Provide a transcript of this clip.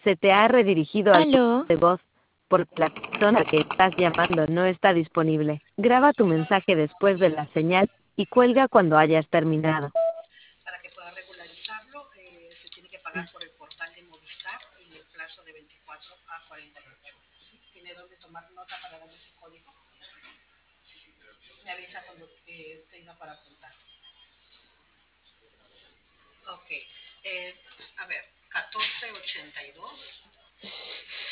Se te ha redirigido al Aló, de voz porque la persona que estás llamando no está disponible. Graba tu mensaje después de la señal y cuelga cuando hayas terminado. Para que pueda regularizarlo, se tiene que pagar por el portal de Movistar en el plazo de 24 a 48 horas. ¿Sí? ¿Tiene dónde tomar nota para darle su código? Me avisa cuando tenga para apuntar. Ok, es, a ver, 1482